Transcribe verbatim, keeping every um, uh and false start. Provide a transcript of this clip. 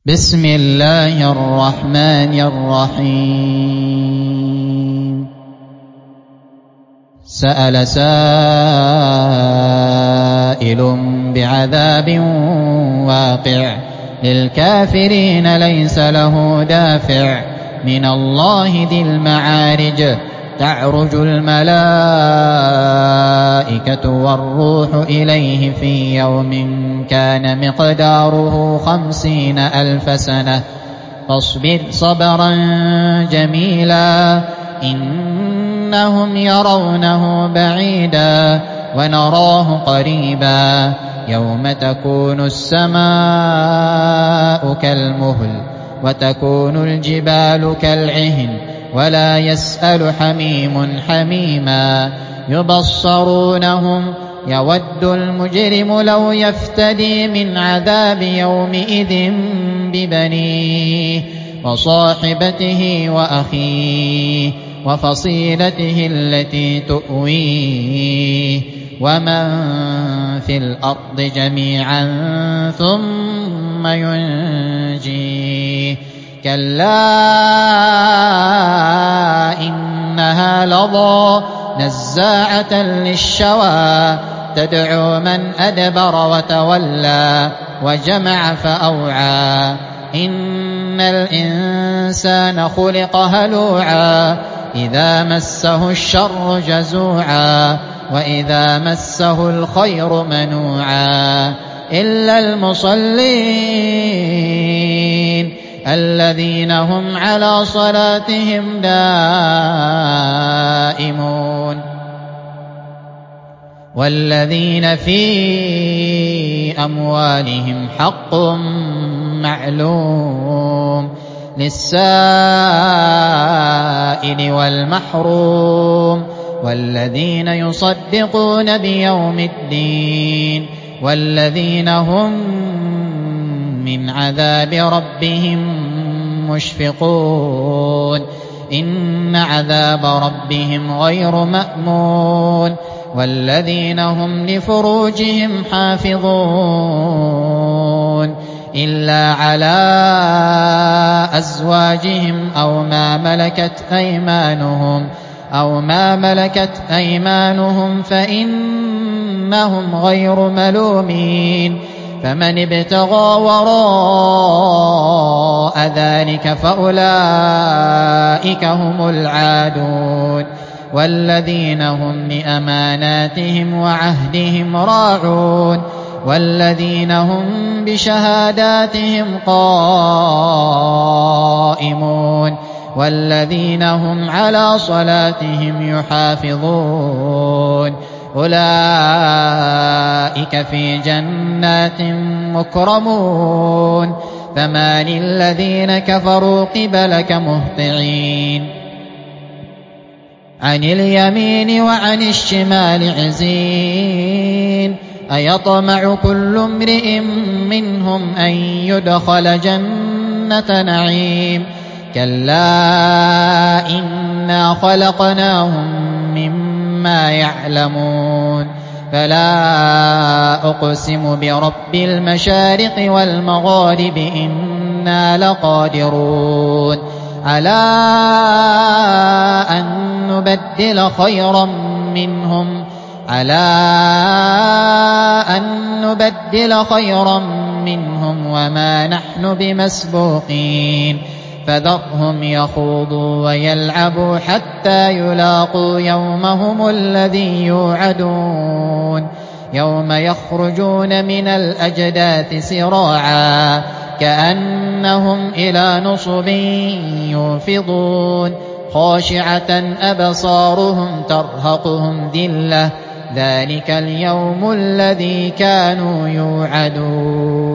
بسم الله الرحمن الرحيم سأل سائل بعذاب واقع للكافرين ليس له دافع من الله ذي المعارج تعرج الملائكة والروح إليه في يوم كان مقداره خمسين ألف سنة فاصبر صبرا جميلا إنهم يرونه بعيدا ونراه قريبا يوم تكون السماء كالمهل وتكون الجبال كالعهن ولا يسأل حميم حميما يبصرونهم يود المجرم لو يفتدي من عذاب يومئذ ببنيه وصاحبته وأخيه وفصيلته التي تؤويه ومن في الأرض جميعا ثم ينجيه كلا إنها لظى نزاعة للشوى تدعو من أدبر وتولى وجمع فأوعى إن الإنسان خلق هلوعا إذا مسه الشر جزوعا وإذا مسه الخير منوعا إلا المصلين الذين هم على صلاتهم دائمون والذين في أموالهم حق معلوم للسائل والمحروم والذين يصدقون بيوم الدين والذين هم من عذاب ربهم مشفقون إن عذاب ربهم غير مأمون والذين هم لفروجهم حافظون إلا على أزواجهم أو ما ملكت أيمانهم أو ما ملكت أيمانهم فإنهم غير ملومين فمن ابتغى وراء ذلك فأولئك هم العادون والذين هم لأماناتهم وعهدهم راعون والذين هم بشهاداتهم قائمون والذين هم على صلاتهم يحافظون أولئك في جنات مكرمون فما للذين كفروا قبلك مهطعين عن اليمين وعن الشمال عزين أيطمع كل امرئ منهم أن يدخل جنة نعيم كلا إنا خلقناهم مما يعلمون فلا أقسم برب المشارق والمغارب إنا لقادرون على أن نبدل خيرا منهم على أن نبدل خيرا منهم وما نحن بمسبوقين فذرهم يخوضوا ويلعبوا حتى يلاقوا يومهم الذي يوعدون يوم يخرجون من الأجداث سراعا كأنهم إلى نصب يوفضون خاشعة أبصارهم ترهقهم ذلة ذلك اليوم الذي كانوا يوعدون